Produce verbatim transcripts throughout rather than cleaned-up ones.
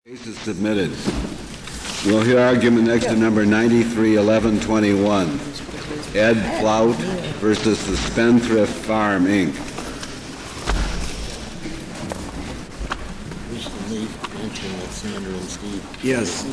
Case is submitted. We'll hear argument next to number ninety-three eleven twenty-one. Ed Flout versus the Spendthrift Farm, Incorporated. We should leave mention that Sandra and Steve. Yes.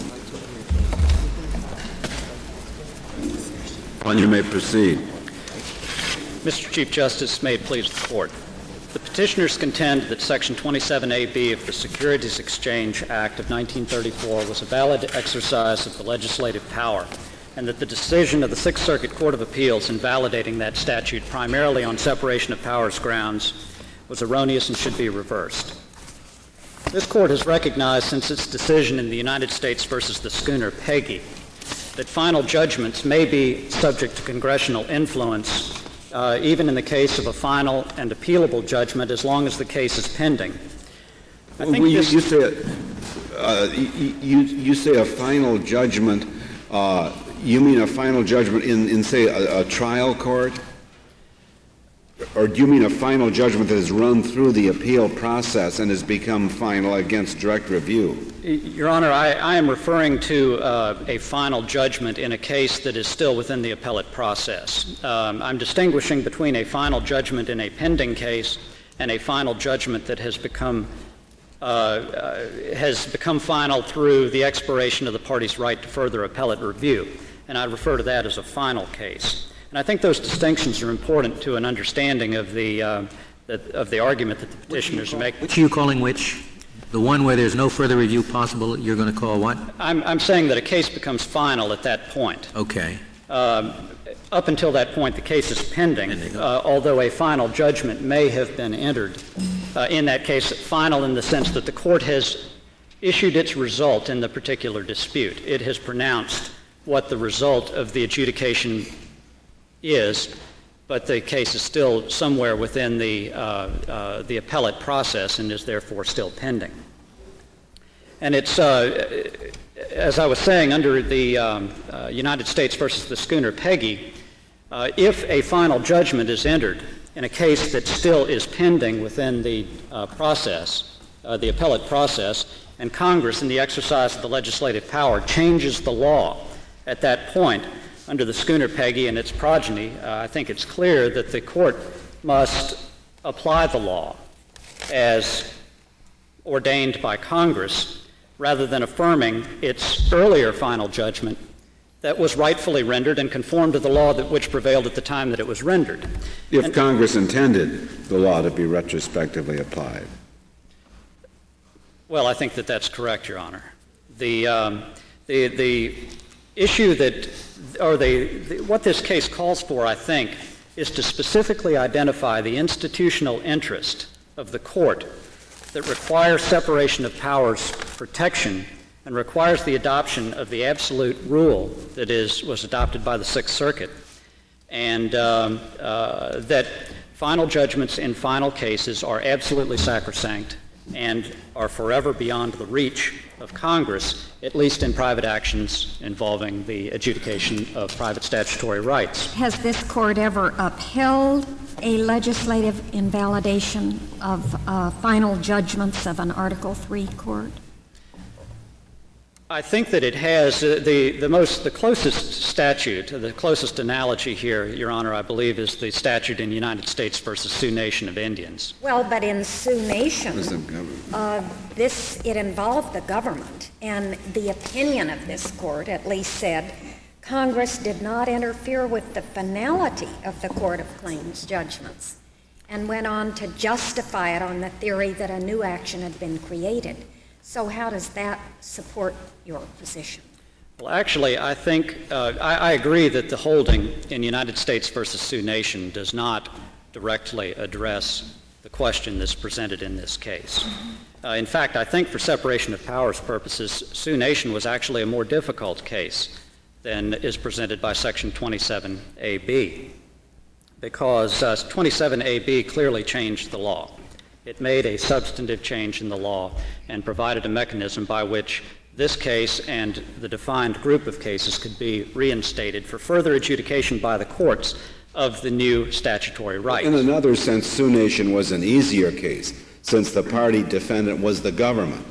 Well, you may proceed. Mister Chief Justice, may it please the Court. The petitioners contend that Section twenty-seven A B of the Securities Exchange Act of nineteen thirty-four was a valid exercise of the legislative power, and that the decision of the Sixth Circuit Court of Appeals invalidating that statute primarily on separation of powers grounds was erroneous and should be reversed. This Court has recognized since its decision in the United States versus the schooner Peggy that final judgments may be subject to congressional influence Uh, even in the case of a final and appealable judgment, as long as the case is pending. I think well, you, this, you say uh, you, you say a final judgment. Uh, you mean a final judgment in, in say, a, a trial court, or do you mean a final judgment that has run through the appeal process and has become final against direct review? Your Honor, I, I am referring to uh, a final judgment in a case that is still within the appellate process. Um, I'm distinguishing between a final judgment in a pending case and a final judgment that has become uh, uh, has become final through the expiration of the party's right to further appellate review, and I refer to that as a final case. And I think those distinctions are important to an understanding of the uh, the, of the argument that the petitioners are making. Which are you calling which? The one where there's no further review possible, you're going to call what? I'm, I'm saying that a case becomes final at that point. Okay. Um, up until that point, the case is pending, uh, although a final judgment may have been entered. Uh, in that case, final in the sense that the court has issued its result in the particular dispute. It has pronounced what the result of the adjudication is, but the case is still somewhere within the, uh, uh, the appellate process and is therefore still pending. And it's, uh, as I was saying, under the um, uh, United States versus the schooner Peggy, uh, if a final judgment is entered in a case that still is pending within the uh, process, uh, the appellate process, and Congress, in the exercise of the legislative power, changes the law at that point, under the schooner Peggy and its progeny, uh, I think it's clear that the court must apply the law as ordained by Congress rather than affirming its earlier final judgment that was rightfully rendered and conformed to the law that which prevailed at the time that it was rendered. If and, Congress intended the law to be retrospectively applied. Well, I think that that's correct, Your Honor. The, um, the, the issue that or the, the, what this case calls for, I think, is to specifically identify the institutional interest of the court that requires separation of powers protection and requires the adoption of the absolute rule that is was adopted by the Sixth Circuit, and um, uh, that final judgments in final cases are absolutely sacrosanct and are forever beyond the reach of Congress, at least in private actions involving the adjudication of private statutory rights. Has this court ever upheld a legislative invalidation of uh, final judgments of an Article three court? I think that it has. Uh, the, the most, the closest statute, the closest analogy here, Your Honor, I believe, is the statute in the United States versus Sioux Nation of Indians. Well, but in Sioux Nation, uh, this, it involved the government, and the opinion of this court at least said Congress did not interfere with the finality of the Court of Claims judgments, and went on to justify it on the theory that a new action had been created. So how does that support your position? Well, actually, I think uh, I, I agree that the holding in United States versus Sioux Nation does not directly address the question that's presented in this case. Uh, in fact, I think for separation of powers purposes, Sioux Nation was actually a more difficult case than is presented by Section twenty-seven A B, because uh, twenty-seven A B clearly changed the law. It made a substantive change in the law and provided a mechanism by which this case and the defined group of cases could be reinstated for further adjudication by the courts of the new statutory rights. In another sense, Sioux Nation was an easier case, since the party defendant was the government.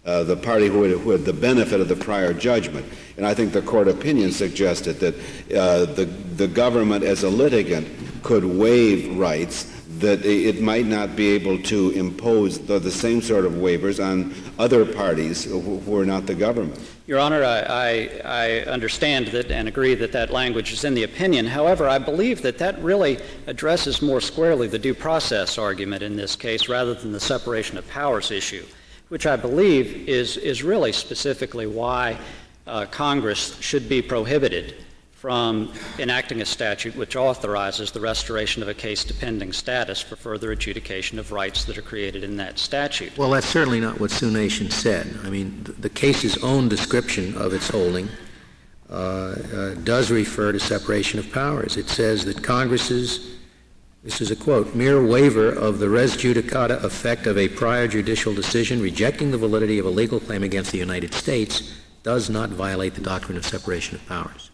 uh, the party who had, who had the benefit of the prior judgment. And I think the court opinion suggested that uh, the, the government as a litigant could waive rights that it might not be able to impose the, the same sort of waivers on other parties who, who are not the government. Your Honor, I, I, I understand that and agree that that language is in the opinion. However, I believe that that really addresses more squarely the due process argument in this case rather than the separation of powers issue, which I believe is, is really specifically why uh, Congress should be prohibited from enacting a statute which authorizes the restoration of a case to pending status for further adjudication of rights that are created in that statute. Well, that's certainly not what Sioux Nation said. I mean, the, the case's own description of its holding uh, uh, does refer to separation of powers. It says that Congress's, this is a quote, mere waiver of the res judicata effect of a prior judicial decision rejecting the validity of a legal claim against the United States does not violate the doctrine of separation of powers.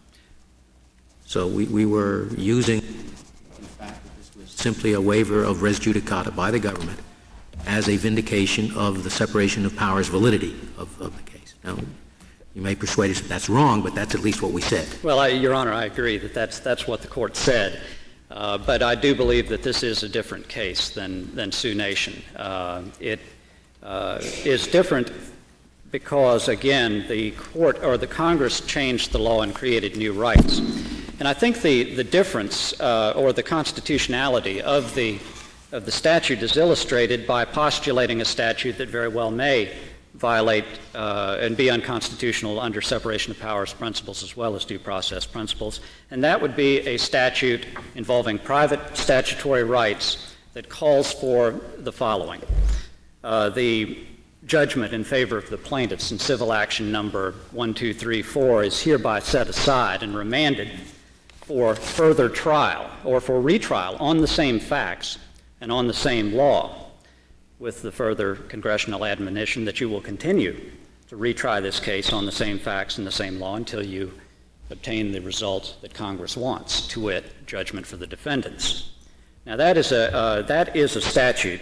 So we, we were using the fact that this was simply a waiver of res judicata by the government as a vindication of the separation of powers validity of, of the case. Now, you may persuade us that that's wrong, but that's at least what we said. Well, I, Your Honor, I agree that that's, that's what the court said. Uh, but I do believe that this is a different case than, than Sioux Nation. Uh, it uh, is different because, again, the court or the Congress changed the law and created new rights. And I think the, the difference uh, or the constitutionality of the, of the statute is illustrated by postulating a statute that very well may violate uh, and be unconstitutional under separation of powers principles as well as due process principles. And that would be a statute involving private statutory rights that calls for the following. Uh, the judgment in favor of the plaintiffs in civil action number one two three four is hereby set aside and remanded for further trial or for retrial on the same facts and on the same law, with the further congressional admonition that you will continue to retry this case on the same facts and the same law until you obtain the result that Congress wants, to wit, judgment for the defendants. Now that is a, uh, that is a statute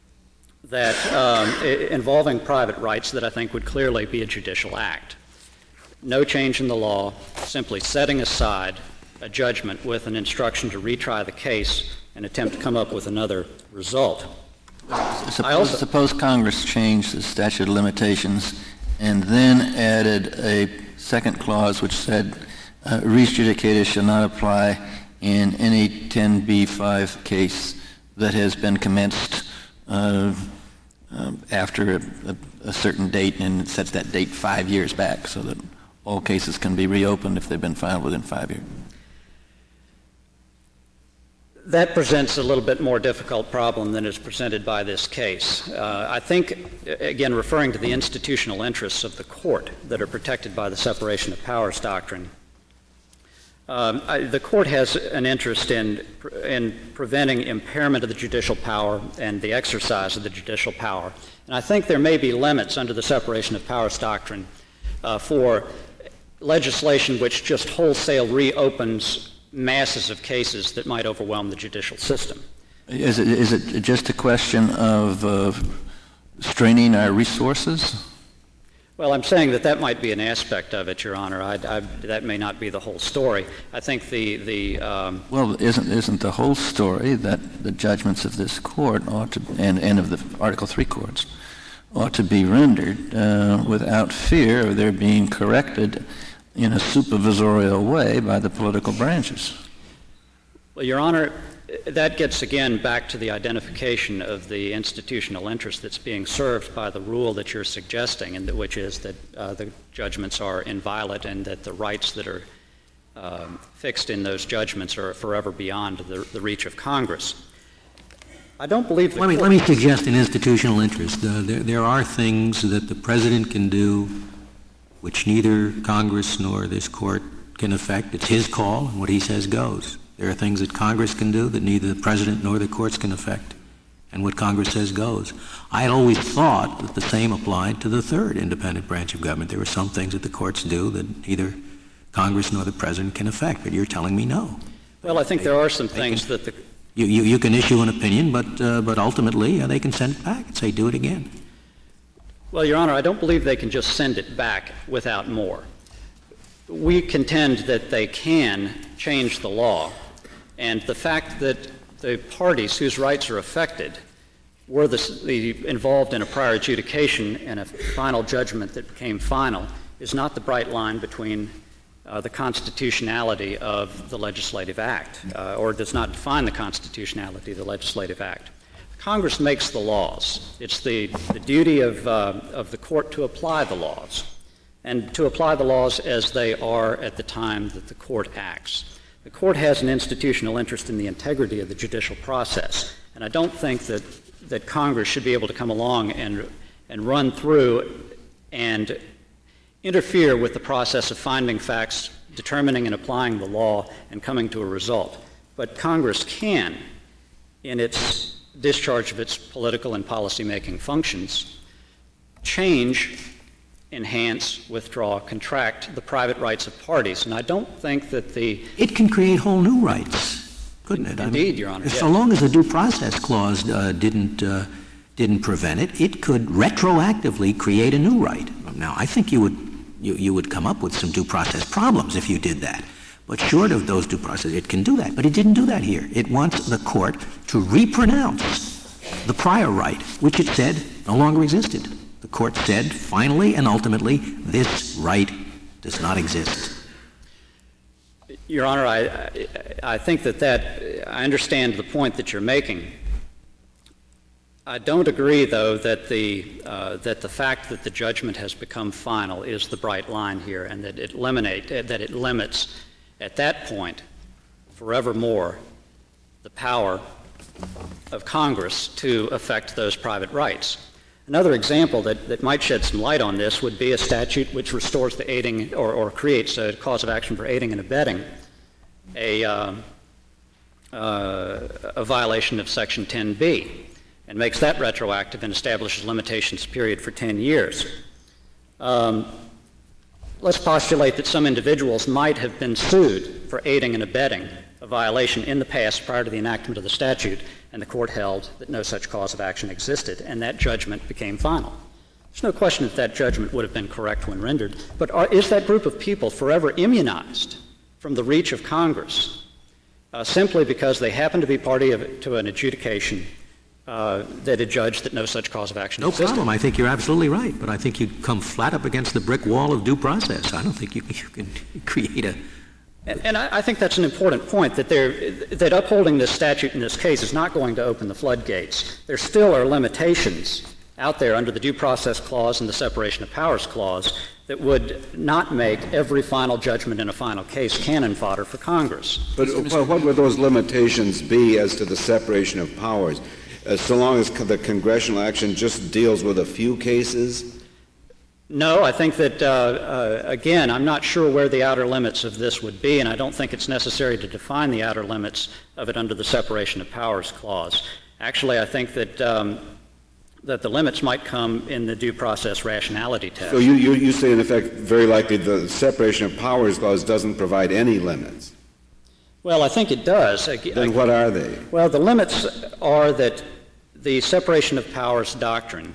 that um, I- involving private rights that I think would clearly be a judicial act. No change in the law, simply setting aside a judgment with an instruction to retry the case and attempt to come up with another result. Suppose, also, suppose Congress changed the statute of limitations and then added a second clause which said uh, res judicata shall not apply in any ten B five case that has been commenced uh, uh, after a, a, a certain date, and it sets that date five years back so that all cases can be reopened if they've been filed within five years. That presents a little bit more difficult problem than is presented by this case. Uh, I think, again, referring to the institutional interests of the court that are protected by the separation of powers doctrine, um, I, the court has an interest in, in preventing impairment of the judicial power and the exercise of the judicial power. And I think there may be limits under the separation of powers doctrine uh, for legislation which just wholesale reopens masses of cases that might overwhelm the judicial system. Is it, is it just a question of uh, straining our resources? Well, I'm saying that that might be an aspect of it, Your Honor. I, I, that may not be the whole story. I think the... the um, well, isn't, isn't the whole story that the judgments of this court ought to, and, and of the Article three courts ought to be rendered uh, without fear of their being corrected in a supervisorial way by the political branches? Well, Your Honor, that gets again back to the identification of the institutional interest that's being served by the rule that you're suggesting, and that, which is that uh, the judgments are inviolate and that the rights that are um, fixed in those judgments are forever beyond the, the reach of Congress. I don't believe the Let me, court... let me suggest an institutional interest. Uh, there, there are things that the President can do which neither Congress nor this court can affect. It's his call, and what he says goes. There are things that Congress can do that neither the President nor the courts can affect, and what Congress says goes. I had always thought that the same applied to the third independent branch of government. There were some things that the courts do that neither Congress nor the President can affect, but you're telling me no. Well, I think there are some things that the... You, you, you can issue an opinion, but, uh, but ultimately uh, they can send it back and say, do it again. Well, Your Honor, I don't believe they can just send it back without more. We contend that they can change the law, and the fact that the parties whose rights are affected were the, the, involved in a prior adjudication and a final judgment that became final is not the bright line between uh, the constitutionality of the legislative act, uh, or does not define the constitutionality of the legislative act. Congress makes the laws. It's the, the duty of, uh, of the court to apply the laws, and to apply the laws as they are at the time that the court acts. The court has an institutional interest in the integrity of the judicial process, and I don't think that, that Congress should be able to come along and, and run through and interfere with the process of finding facts, determining and applying the law, and coming to a result. But Congress can, in its discharge of its political and policy-making functions, change, enhance, withdraw, contract the private rights of parties. And I don't think that the... It can create whole new rights, couldn't it? Indeed, I mean, Your Honor. So yes. long as the due process clause uh, didn't uh, didn't prevent it, it could retroactively create a new right. Now, I think you would you, you would come up with some due process problems if you did that. But short of those due process, it can do that. But it didn't do that here. It wants the court to repronounce the prior right, which it said no longer existed. The court said, finally and ultimately, this right does not exist. Your Honor, I, I, I think that that, I understand the point that you're making. I don't agree, though, that the, uh, that the fact that the judgment has become final is the bright line here, and that it eliminate, that it limits at that point, forevermore, the power of Congress to affect those private rights. Another example that, that might shed some light on this would be a statute which restores the aiding or, or creates a cause of action for aiding and abetting a, uh, uh, a violation of Section ten B and makes that retroactive and establishes limitations period for ten years. Um, Let's postulate that some individuals might have been sued for aiding and abetting a violation in the past prior to the enactment of the statute, and the court held that no such cause of action existed, and that judgment became final. There's no question that that judgment would have been correct when rendered, but are, is that group of people forever immunized from the reach of Congress uh, simply because they happen to be party of, to an adjudication Uh, that adjudged that no such cause of action No existed? problem. I think you're absolutely right, but I think you'd come flat up against the brick wall of due process. I don't think you, you can create a... And, and I, I think that's an important point, that, there, that upholding this statute in this case is not going to open the floodgates. There still are limitations out there under the Due Process Clause and the Separation of Powers Clause that would not make every final judgment in a final case cannon fodder for Congress. But well, what would those limitations be as to the separation of powers? Uh, so long as co- the congressional action just deals with a few cases? No, I think that, uh, uh, again, I'm not sure where the outer limits of this would be, and I don't think it's necessary to define the outer limits of it under the Separation of Powers Clause. Actually, I think that um, that the limits might come in the due process rationality test. So you, you, you say, in effect, very likely the Separation of Powers Clause doesn't provide any limits. Well, I think it does. Then what are they? Well, the limits are that the separation of powers doctrine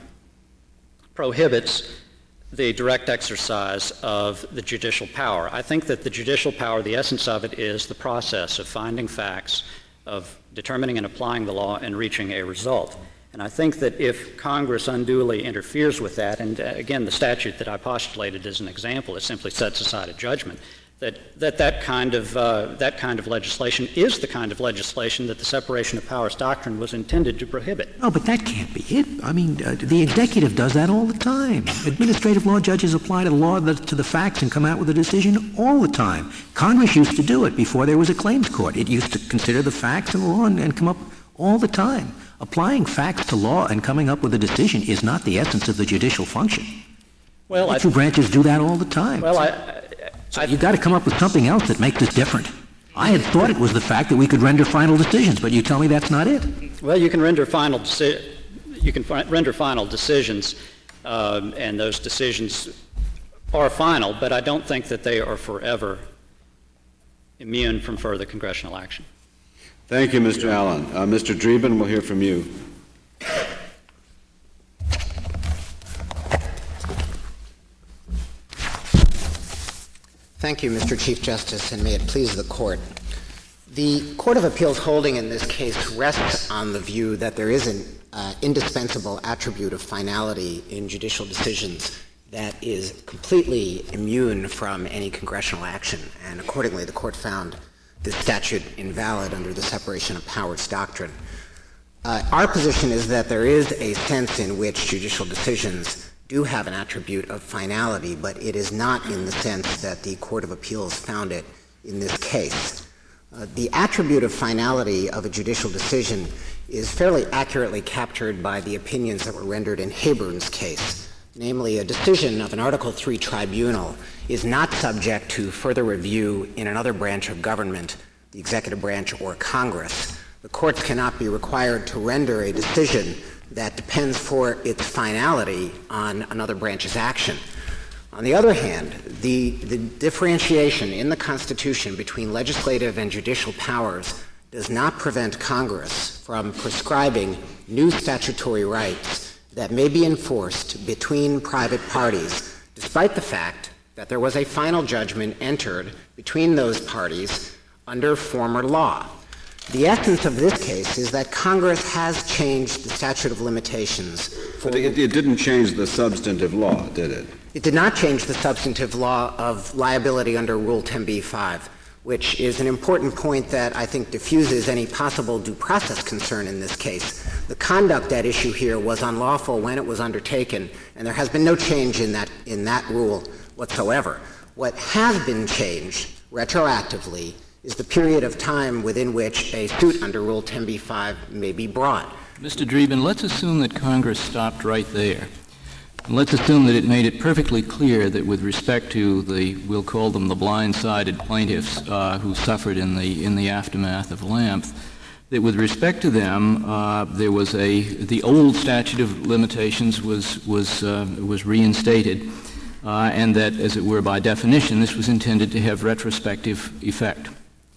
prohibits the direct exercise of the judicial power. I think that the judicial power, the essence of it is the process of finding facts, of determining and applying the law, and reaching a result. And I think that if Congress unduly interferes with that, and uh, again, the statute that I postulated as an example, it simply sets aside a judgment, that that, that kind of uh, that kind of legislation is the kind of legislation that the separation of powers doctrine was intended to prohibit. No, but that can't be it. I mean, uh, the executive does that all the time. Administrative law judges apply to the law the, to the facts and come out with a decision all the time. Congress used to do it before there was a claims court. It used to consider the facts and the law and, and come up all the time. Applying facts to law and coming up with a decision is not the essence of the judicial function. Well, the two I, branches do that all the time. Well, I. So you've got to come up with something else that makes this different. I had thought it was the fact that we could render final decisions, but you tell me that's not it. Well, you can render final deci- you can fi- render final decisions, um, and those decisions are final, but I don't think that they are forever immune from further congressional action. Thank you, Mister Allen. Uh, Mister Dreeben, we'll hear from you. Thank you, Mister Chief Justice, and may it please the Court. The Court of Appeals holding in this case rests on the view that there is an uh, indispensable attribute of finality in judicial decisions that is completely immune from any congressional action, and accordingly the Court found this statute invalid under the separation of powers doctrine. Uh, our position is that there is a sense in which judicial decisions do have an attribute of finality, but it is not in the sense that the Court of Appeals found it in this case. Uh, the attribute of finality of a judicial decision is fairly accurately captured by the opinions that were rendered in Hayburn's case. Namely, a decision of an Article three tribunal is not subject to further review in another branch of government, the executive branch or Congress. The courts cannot be required to render a decision that depends for its finality on another branch's action. On the other hand, the, the differentiation in the Constitution between legislative and judicial powers does not prevent Congress from prescribing new statutory rights that may be enforced between private parties, despite the fact that there was a final judgment entered between those parties under former law. The essence of this case is that Congress has changed the statute of limitations. For but it, it didn't change the substantive law, did it? It did not change the substantive law of liability under Rule ten b five, which is an important point that I think diffuses any possible due process concern in this case. The conduct at issue here was unlawful when it was undertaken, and there has been no change in that, in that rule whatsoever. What has been changed retroactively is the period of time within which a suit under Rule ten b five may be brought. Mister Dreeben, let's assume that Congress stopped right there. And let's assume that it made it perfectly clear that with respect to the, we'll call them the blind-sided plaintiffs uh, who suffered in the in the aftermath of Lamp, that with respect to them, uh, there was a the old statute of limitations was was uh, was reinstated, uh, and that, as it were, by definition, this was intended to have retrospective effect.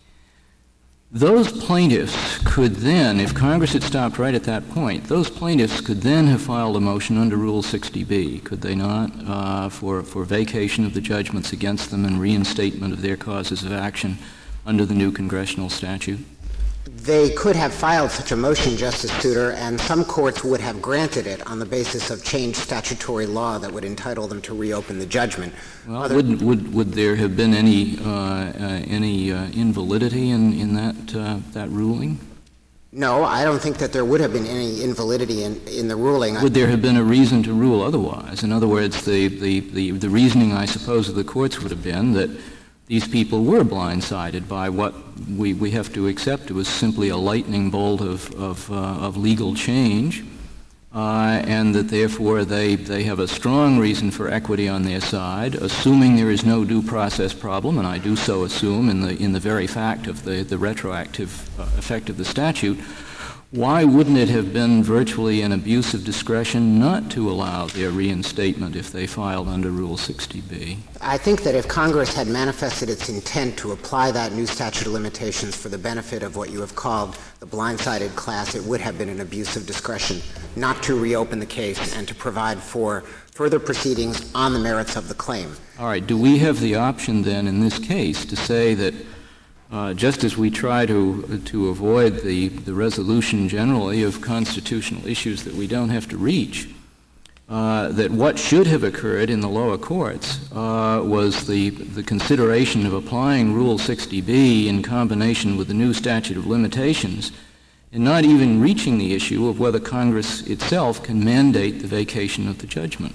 Those plaintiffs could then, if Congress had stopped right at that point, those plaintiffs could then have filed a motion under Rule sixty B, could they not, uh, for, for vacation of the judgments against them and reinstatement of their causes of action under the new congressional statute? They could have filed such a motion, Justice Souter, and some courts would have granted it on the basis of changed statutory law that would entitle them to reopen the judgment. Well, Other would, would, would there have been any, uh, uh, any uh, invalidity in, in that, uh, that ruling? No, I don't think that there would have been any invalidity in, in the ruling. Would there have been a reason to rule otherwise? In other words, the, the, the, the reasoning, I suppose, of the courts would have been that these people were blindsided by what we, we have to accept was simply a lightning bolt of, of, uh, of legal change, uh, and that therefore they, they have a strong reason for equity on their side, assuming there is no due process problem, and I do so assume in the, in the very fact of the, the retroactive uh, effect of the statute. Why wouldn't it have been virtually an abuse of discretion not to allow their reinstatement if they filed under Rule sixty B? I think that if Congress had manifested its intent to apply that new statute of limitations for the benefit of what you have called the blindsided class, it would have been an abuse of discretion not to reopen the case and to provide for further proceedings on the merits of the claim. All right. Do we have the option then in this case to say that Uh, just as we try to to avoid the, the resolution generally of constitutional issues that we don't have to reach, uh, that what should have occurred in the lower courts uh, was the, the consideration of applying Rule sixty B in combination with the new statute of limitations and not even reaching the issue of whether Congress itself can mandate the vacation of the judgment?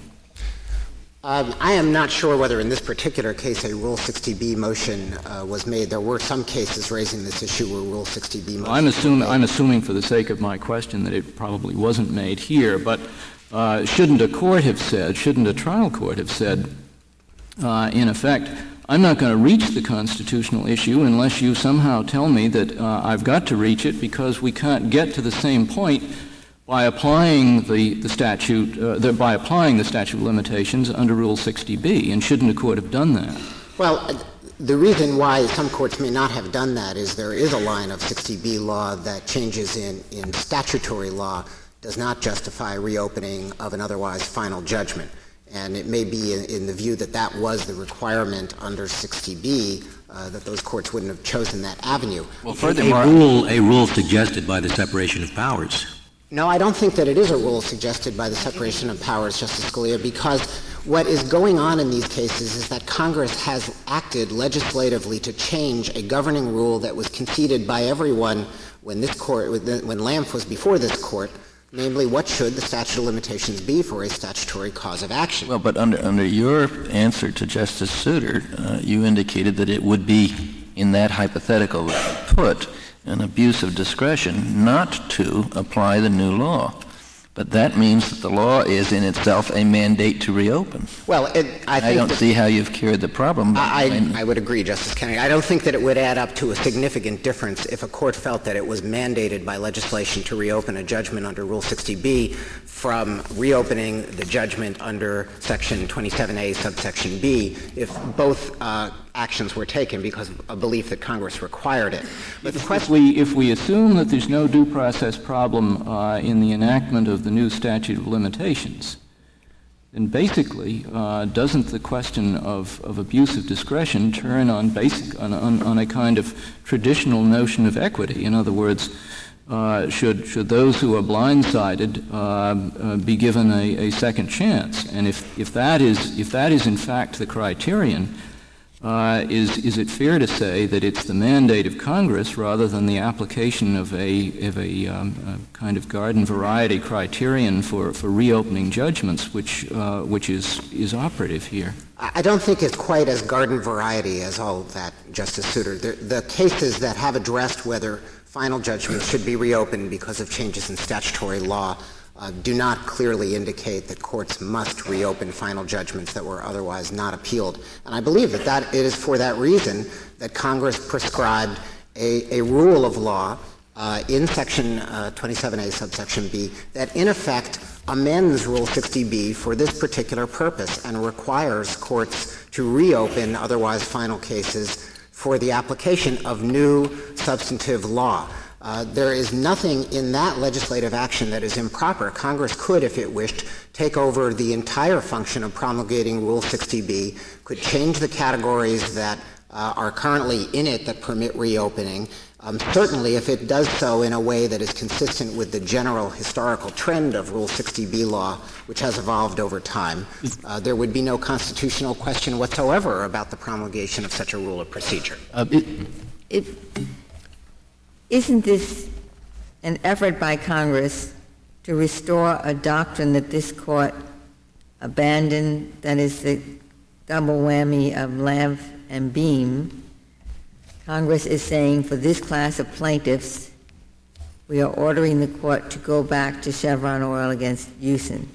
Um, I am not sure whether in this particular case a Rule sixty B motion uh, was made. There were some cases raising this issue where Rule sixty B motion I'm assuming, was made. I'm assuming for the sake of my question that it probably wasn't made here, but uh, shouldn't a court have said, shouldn't a trial court have said, uh, in effect, I'm not going to reach the constitutional issue unless you somehow tell me that uh, I've got to reach it because we can't get to the same point by applying the, the statute, uh, the, by applying the statute of limitations under Rule sixty B, and shouldn't a court have done that? Well, the reason why some courts may not have done that is there is a line of sixty B law that changes in, in statutory law does not justify reopening of an otherwise final judgment. And it may be in, in the view that that was the requirement under sixty B uh, that those courts wouldn't have chosen that avenue. Well, A furthermore, rule, a rule suggested by the separation of powers. No, I don't think that it is a rule suggested by the separation of powers, Justice Scalia, because what is going on in these cases is that Congress has acted legislatively to change a governing rule that was conceded by everyone when this court, when Lampf was before this court, namely, what should the statute of limitations be for a statutory cause of action? well, but under under your answer to Justice Souter, uh, you indicated that it would be, in that hypothetical put, an abuse of discretion not to apply the new law. But that means that the law is in itself a mandate to reopen. Well, it, I think I don't that, see how you've cured the problem. I, I, I would agree, Justice Kennedy. I don't think that it would add up to a significant difference if a court felt that it was mandated by legislation to reopen a judgment under Rule sixty B from reopening the judgment under Section twenty-seven A, subsection B, if both uh, actions were taken because of a belief that Congress required it. But the If question, we, if we assume that there's no due process problem uh, in the enactment of the new statute of limitations, then basically, uh, doesn't the question of, of abuse of discretion turn on basic on, on, on a kind of traditional notion of equity? In other words, uh, should should those who are blindsided uh, uh, be given a, a second chance? And if if that is if that is in fact the criterion, Uh, is is it fair to say that it's the mandate of Congress rather than the application of a of a, um, a kind of garden variety criterion for, for reopening judgments, which uh, which is is operative here? I don't think it's quite as garden variety as all of that, Justice Souter. The, the cases that have addressed whether final judgments should be reopened because of changes in statutory law Uh, do not clearly indicate that courts must reopen final judgments that were otherwise not appealed. And I believe that, that it is for that reason that Congress prescribed a, a rule of law uh, in Section uh, twenty-seven A, subsection B, that in effect amends Rule sixty B for this particular purpose and requires courts to reopen otherwise final cases for the application of new substantive law. Uh, there is nothing in that legislative action that is improper. Congress could, if it wished, take over the entire function of promulgating Rule sixty B, could change the categories that uh, are currently in it that permit reopening. Um, certainly, if it does so in a way that is consistent with the general historical trend of Rule sixty B law, which has evolved over time, uh, there would be no constitutional question whatsoever about the promulgation of such a rule of procedure. Uh, it, it, Isn't this an effort by Congress to restore a doctrine that this Court abandoned, that is the double whammy of Lampf and Beam? Congress is saying for this class of plaintiffs, we are ordering the Court to go back to Chevron Oil against Houston.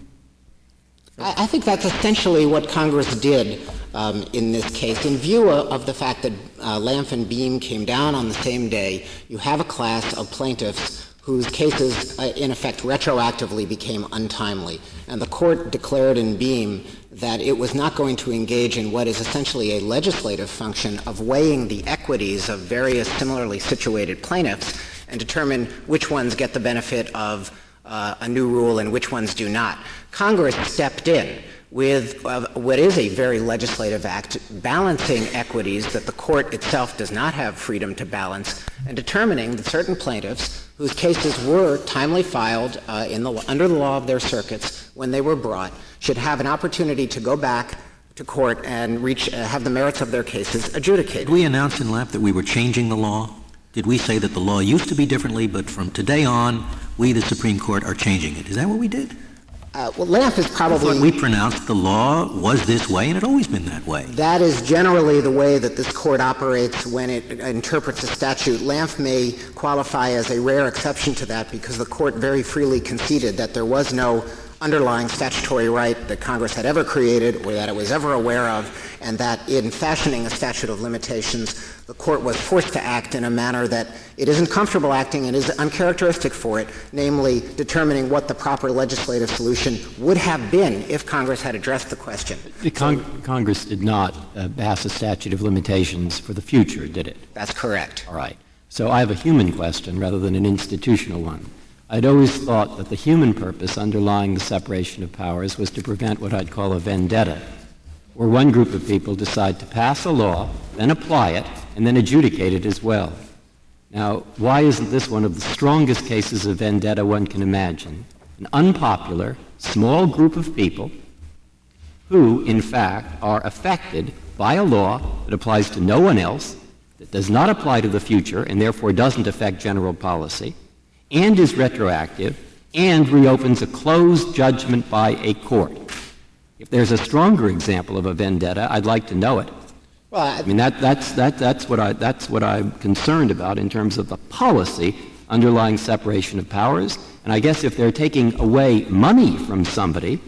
I, I think that's essentially what Congress did um, in this case. In view of, of the fact that uh, Lampf and Beam came down on the same day, you have a class of plaintiffs whose cases, uh, in effect, retroactively became untimely. And the Court declared in Beam that it was not going to engage in what is essentially a legislative function of weighing the equities of various similarly situated plaintiffs and determine which ones get the benefit of uh, a new rule and which ones do not. Congress stepped in with uh, what is a very legislative act, balancing equities that the Court itself does not have freedom to balance, and determining that certain plaintiffs whose cases were timely filed uh, in the, under the law of their circuits when they were brought should have an opportunity to go back to court and reach, uh, have the merits of their cases adjudicated. Did we announce in Lampf that we were changing the law? Did we say that the law used to be differently, but from today on, we, the Supreme Court, are changing it? Is that what we did? Uh, well, Lampf is probably... I thought we pronounced the law was this way, and it always been that way. That is generally the way that this Court operates when it interprets a statute. Lampf may qualify as a rare exception to that because the Court very freely conceded that there was no underlying statutory right that Congress had ever created or that it was ever aware of, and that in fashioning a statute of limitations, the Court was forced to act in a manner that it isn't comfortable acting and is uncharacteristic for it, namely determining what the proper legislative solution would have been if Congress had addressed the question. The Con- so, Congress did not uh, pass a statute of limitations for the future, did it? That's correct. All right. So I have a human question rather than an institutional one. I'd always thought that the human purpose underlying the separation of powers was to prevent what I'd call a vendetta, where one group of people decide to pass a law, then apply it, and then adjudicate it as well. Now, why isn't this one of the strongest cases of vendetta one can imagine? An unpopular, small group of people who, in fact, are affected by a law that applies to no one else, that does not apply to the future, and therefore doesn't affect general policy, and is retroactive, and reopens a closed judgment by a court. If there's a stronger example of a vendetta, I'd like to know it. Well, I, I mean, that, that's, that, that's, what I, that's what I'm concerned about in terms of the policy underlying separation of powers. And I guess if they're taking away money from somebody,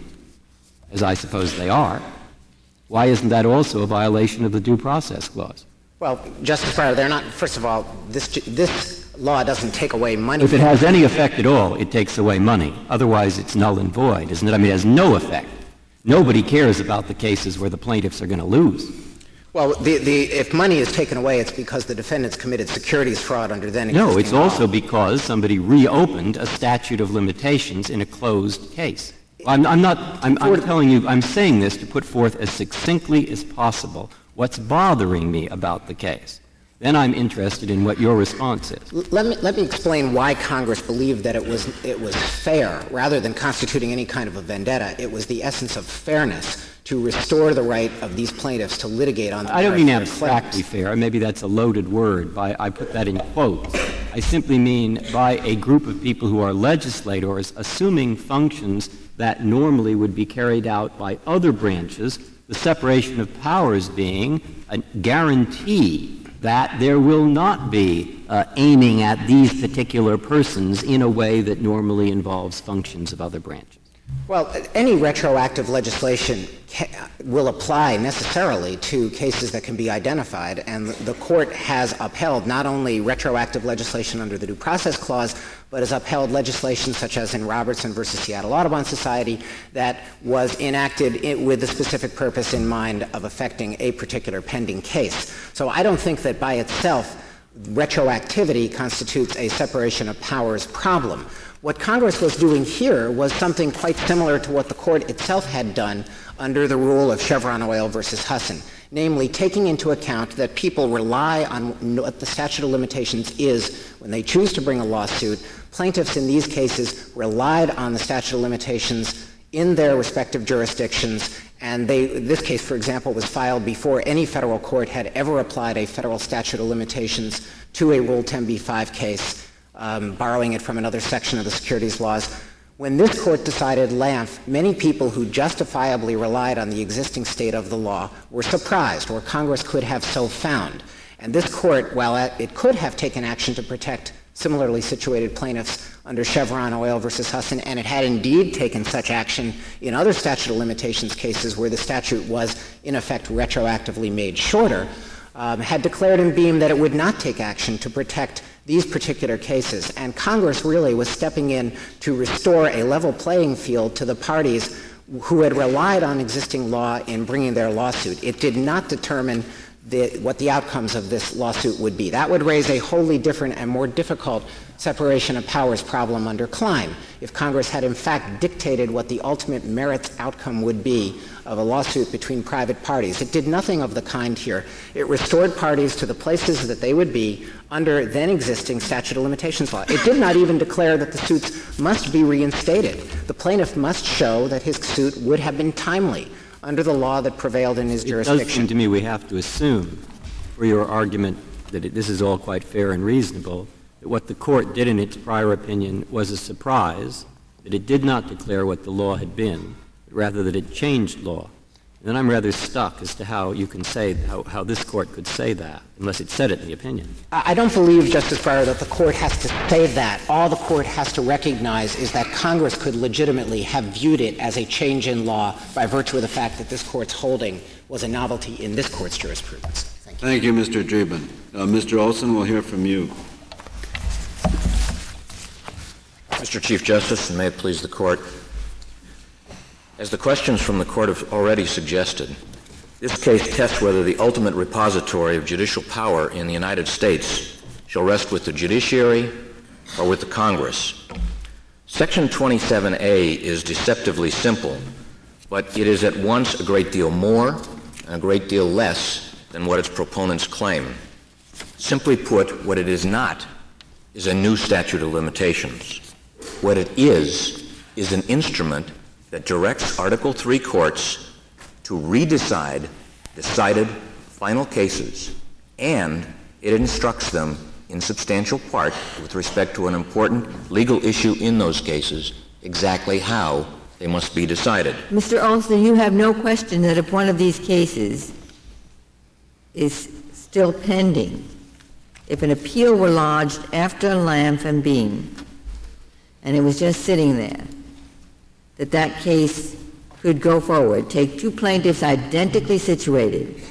as I suppose they are, why isn't that also a violation of the Due Process Clause? well, Justice Breyer, they're not, first of all, this, this law doesn't take away money. If it has any effect at all, it takes away money. Otherwise, it's null and void, isn't it? I mean, it has no effect. Nobody cares about the cases where the plaintiffs are going to lose. Well, the, the, if money is taken away, it's because the defendants committed securities fraud under then existing No, it's law. also because somebody reopened a statute of limitations in a closed case. I'm, I'm not, I'm, I'm telling you, I'm saying this to put forth as succinctly as possible what's bothering me about the case. Then I'm interested in what your response is. L- Let me, let me explain why Congress believed that it was, it was fair, rather than constituting any kind of a vendetta. It was the essence of fairness to restore the right of these plaintiffs to litigate on the I don't mean merits of their abstractly claims. fair. Maybe that's a loaded word. By, I put that in quotes. I simply mean by a group of people who are legislators assuming functions that normally would be carried out by other branches, the separation of powers being a guarantee that there will not be uh, aiming at these particular persons in a way that normally involves functions of other branches. Well, any retroactive legislation ca- will apply necessarily to cases that can be identified, and the court has upheld not only retroactive legislation under the Due Process Clause, but has upheld legislation such as in Robertson versus Seattle Audubon Society that was enacted in, with the specific purpose in mind of affecting a particular pending case. So I don't think that by itself retroactivity constitutes a separation of powers problem. What Congress was doing here was something quite similar to what the court itself had done under the rule of Chevron Oil versus Husson, namely taking into account that people rely on what the statute of limitations is when they choose to bring a lawsuit. Plaintiffs in these cases relied on the statute of limitations in their respective jurisdictions, and they, this case, for example, was filed before any federal court had ever applied a federal statute of limitations to a Rule ten b five case. Um, borrowing it from another section of the securities laws. When this court decided Lanph, many people who justifiably relied on the existing state of the law were surprised, or Congress could have so found. And this court, while it could have taken action to protect similarly situated plaintiffs under Chevron Oil versus Husson, and it had indeed taken such action in other statute of limitations cases where the statute was, in effect, retroactively made shorter, um, had declared in Beam that it would not take action to protect these particular cases. And Congress really was stepping in to restore a level playing field to the parties who had relied on existing law in bringing their lawsuit. It did not determine the, what the outcomes of this lawsuit would be. That would raise a wholly different and more difficult separation of powers problem under Klein if Congress had in fact dictated what the ultimate merits outcome would be of a lawsuit between private parties. It did nothing of the kind here. It restored parties to the places that they would be under then existing statute of limitations law. It did not even declare that the suits must be reinstated. The plaintiff must show that his suit would have been timely under the law that prevailed in his it jurisdiction. It does seem to me we have to assume, for your argument that it, this is all quite fair and reasonable, that what the court did in its prior opinion was a surprise, that it did not declare what the law had been, but rather that it changed law. And then I'm rather stuck as to how you can say, how, how this court could say that, unless it said it in the opinion. I don't believe, Justice Breyer, that the court has to say that. All the court has to recognize is that Congress could legitimately have viewed it as a change in law by virtue of the fact that this court's holding was a novelty in this court's jurisprudence. Thank you. Thank you, Mister Dreeben. Uh, Mister Olson, we'll hear from you. Mister Chief Justice, and may it please the Court, as the questions from the Court have already suggested, this case tests whether the ultimate repository of judicial power in the United States shall rest with the judiciary or with the Congress. Section twenty-seven A is deceptively simple, but it is at once a great deal more and a great deal less than what its proponents claim. Simply put, what it is not is a new statute of limitations. What it is is an instrument that directs Article three courts to redecide decided final cases, and it instructs them in substantial part with respect to an important legal issue in those cases exactly how they must be decided. Mister Olson, you have no question that if one of these cases is still pending, if an appeal were lodged after Lamb and Beam, and it was just sitting there, that that case could go forward. Take two plaintiffs identically situated.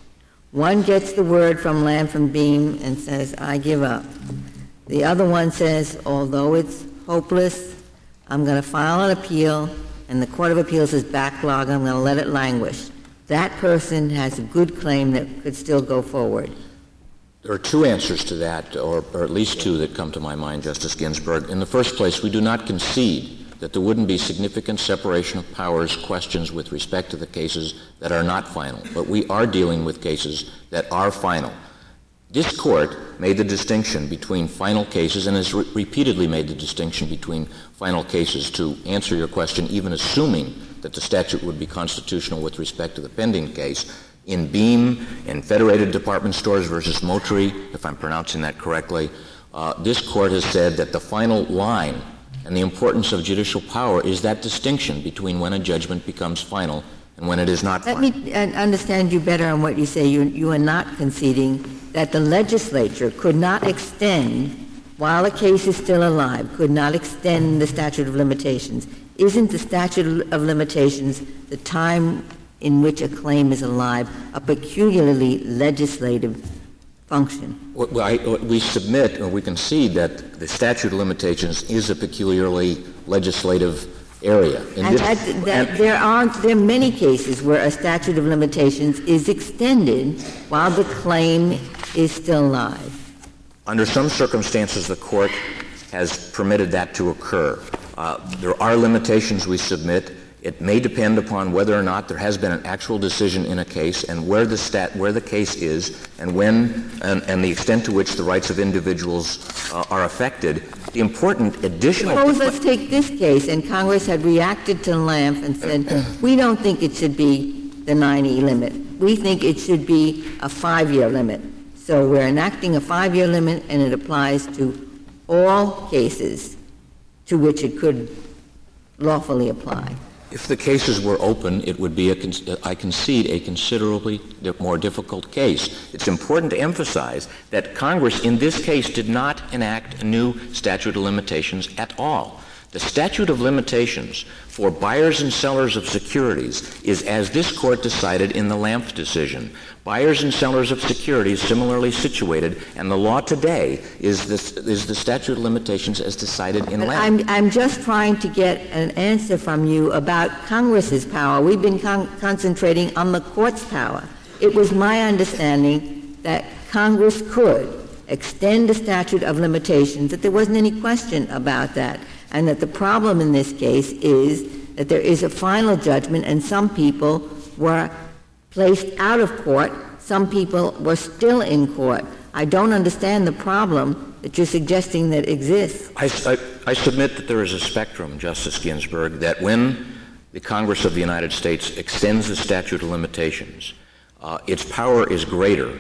One gets the word from Lamb and Beam and says, I give up. The other one says, although it's hopeless, I'm going to file an appeal, and the Court of Appeals is backlogged, I'm going to let it languish. That person has a good claim that could still go forward. There are two answers to that, or, or at least two that come to my mind, Justice Ginsburg. In the first place, we do not concede that there wouldn't be significant separation of powers questions with respect to the cases that are not final. But we are dealing with cases that are final. This Court made the distinction between final cases and has re- repeatedly made the distinction between final cases to answer your question, even assuming that the statute would be constitutional with respect to the pending case. In Beam, in Federated Department Stores versus Motri, if I'm pronouncing that correctly, uh, this Court has said that the final line and the importance of judicial power is that distinction between when a judgment becomes final and when it is not Let final. Let me uh, understand you better on what you say. You, you are not conceding that the legislature could not extend, while a case is still alive, could not extend the statute of limitations. Isn't the statute of limitations, the time in which a claim is alive, a peculiarly legislative function? Well, I, we submit, or we concede, that the statute of limitations is a peculiarly legislative area. In and this, that, that and there are there are many cases where a statute of limitations is extended while the claim is still alive. Under some circumstances, the Court has permitted that to occur. Uh, there are limitations we submit. It may depend upon whether or not there has been an actual decision in a case and where the stat, where the case is and when and, and the extent to which the rights of individuals uh, are affected. The important additional... Suppose let's take this case, and Congress had reacted to Lamp and said, we don't think it should be the ninety limit. We think it should be a five-year limit. So we're enacting a five-year limit, and it applies to all cases to which it could lawfully apply. If the cases were open, it would be, a, I concede, a considerably more difficult case. It's important to emphasize that Congress in this case did not enact a new statute of limitations at all. The statute of limitations for buyers and sellers of securities is, as this Court decided in the Lamp decision, buyers and sellers of securities similarly situated, and the law today is, this, is the statute of limitations as decided in but Lamp. I'm, I'm just trying to get an answer from you about Congress's power. We've been con- concentrating on the Court's power. It was my understanding that Congress could extend the statute of limitations, that there wasn't any question about that, and that the problem in this case is that there is a final judgment and some people were placed out of court, some people were still in court. I don't understand the problem that you're suggesting that exists. I, I, I submit that there is a spectrum, Justice Ginsburg, that when the Congress of the United States extends the statute of limitations, uh, its power is greater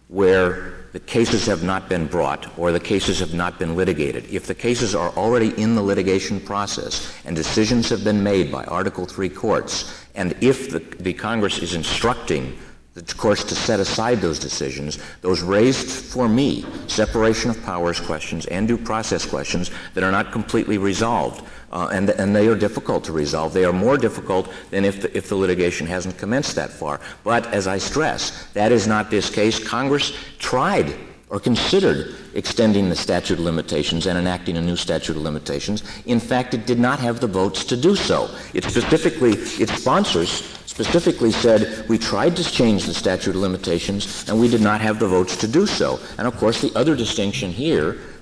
where the cases have not been brought or the cases have not been litigated. If the cases are already in the litigation process and decisions have been made by Article three courts, and if the, the Congress is instructing the courts to set aside those decisions, those raised for me separation of powers questions and due process questions that are not completely resolved. Uh, and, and they are difficult to resolve. They are more difficult than if the, if the litigation hasn't commenced that far. But as I stress, that is not this case. Congress tried or considered extending the statute of limitations and enacting a new statute of limitations. In fact, it did not have the votes to do so. It specifically, its sponsors specifically said, we tried to change the statute of limitations and we did not have the votes to do so. And of course, the other distinction here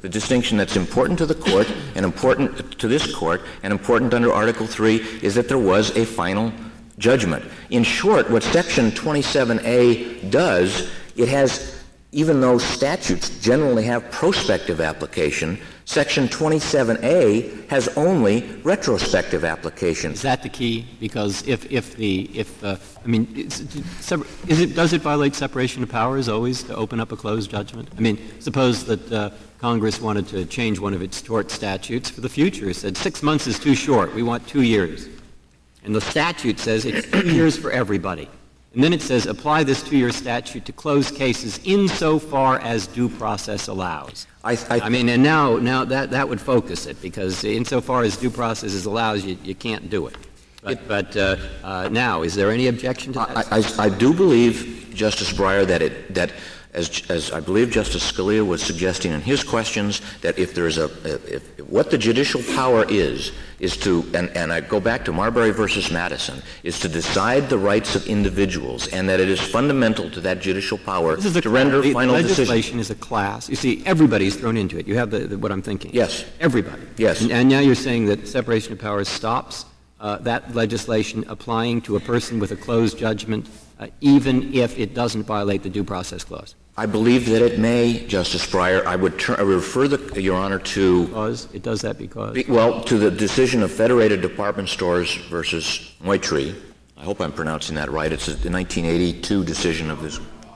The distinction that's important to the court and important to this court and important under Article three is that there was a final judgment. In short, what Section twenty-seven A does, it has, even though statutes generally have prospective application, Section twenty-seven A has only retrospective application. Is that the key? Because if, if the, if, uh, I mean, it's, is it, does it violate separation of powers always to open up a closed judgment? I mean, suppose that uh, Congress wanted to change one of its tort statutes for the future. It said six months is too short. We want two years. And the statute says it's two years for everybody. And then it says apply this two-year statute to close cases insofar as due process allows. I, I, I mean, and now, now that, that would focus it, because insofar as due process is allows, you, you can't do it. But, it, but uh, uh, now, is there any objection to that? I, I, I do believe, Justice Breyer, that it that as as I believe Justice Scalia was suggesting in his questions, that if there is a if, if, what the judicial power is is to and, and I go back to Marbury versus Madison is to decide the rights of individuals, and that it is fundamental to that judicial power this is a to class. render the final decisions. Legislation is a class. You see, everybody's thrown into it. You have the, the, what I'm thinking. Yes. Everybody. Yes. And, and now you're saying that separation of powers stops uh, that legislation applying to a person with a closed judgment, uh, even if it doesn't violate the due process clause. I believe that it may, Justice Breyer. I would, ter- I would refer, the, Your Honor, to... Because? It does that because? Be, well, to the decision of Federated Department Stores versus Moitri. I hope I'm pronouncing that right. It's a nineteen eighty-two decision of this...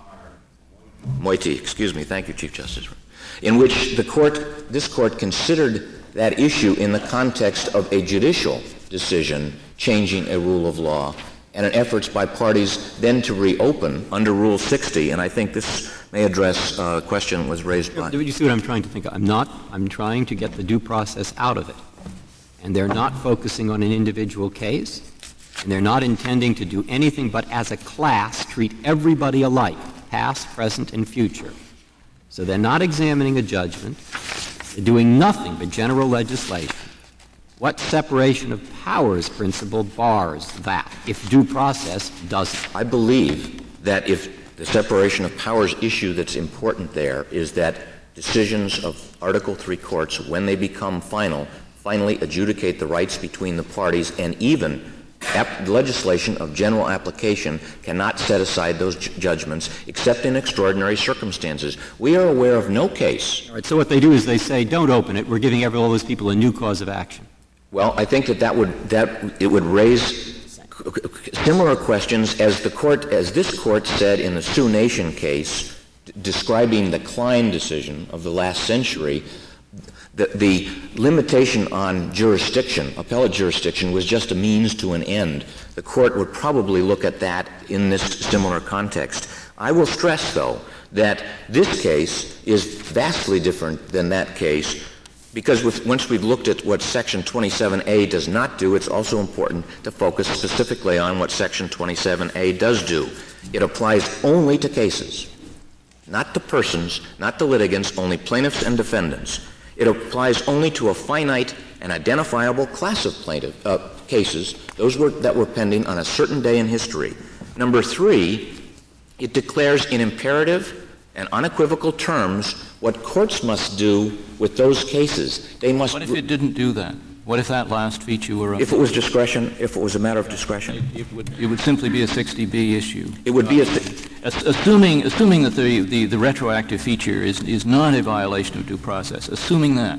Moiti, excuse me. Thank you, Chief Justice. In which the court, this court considered that issue in the context of a judicial decision changing a rule of law and an efforts by parties then to reopen under Rule sixty. And I think this may address uh, a question that was raised by... Do you see what I'm trying to think of? I'm not, I'm trying to get the due process out of it. And they're not focusing on an individual case, and they're not intending to do anything but as a class treat everybody alike, past, present, and future. So they're not examining a judgment. They're doing nothing but general legislation. What separation of powers principle bars that, if due process doesn't? I believe that if the separation of powers issue that's important there is that decisions of Article three courts, when they become final, finally adjudicate the rights between the parties, and even ap- legislation of general application cannot set aside those ju- judgments except in extraordinary circumstances. We are aware of no case. All right, so what they do is they say, don't open it. We're giving every, all those people a new cause of action. Well, I think that that would that it would raise similar questions as the court, as this court said in the Sioux Nation case, d- describing the Klein decision of the last century. The, the limitation on jurisdiction, appellate jurisdiction, was just a means to an end. The court would probably look at that in this similar context. I will stress, though, that this case is vastly different than that case, because with, once we've looked at what Section twenty-seven A does not do, it's also important to focus specifically on what Section twenty-seven A does do. It applies only to cases, not to persons, not to litigants, only plaintiffs and defendants. It applies only to a finite and identifiable class of plaintiff uh, cases, those were, that were pending on a certain day in history. Number three, it declares in imperative and unequivocal terms what courts must do with those cases. They must. What if it didn't do that? What if that last feature were... If it was discretion, if it was a matter of discretion? It, it, would, it would simply be a sixty B issue. It would be a... Th- assuming, assuming that the, the, the retroactive feature is, is not a violation of due process, assuming that,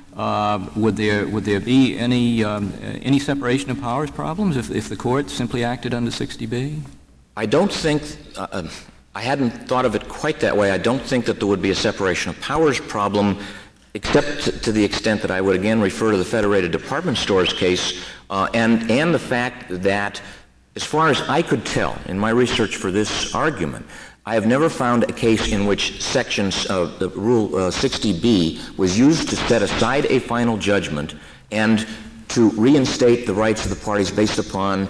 uh, would there would there be any um, any separation of powers problems if, if the court simply acted under sixty B? I don't think... Uh, I hadn't thought of it quite that way. I don't think that there would be a separation of powers problem, except to, to the extent that I would again refer to the Federated Department Stores case uh, and, and the fact that, as far as I could tell in my research for this argument, I have never found a case in which sections of the Rule uh, sixty B was used to set aside a final judgment and to reinstate the rights of the parties based upon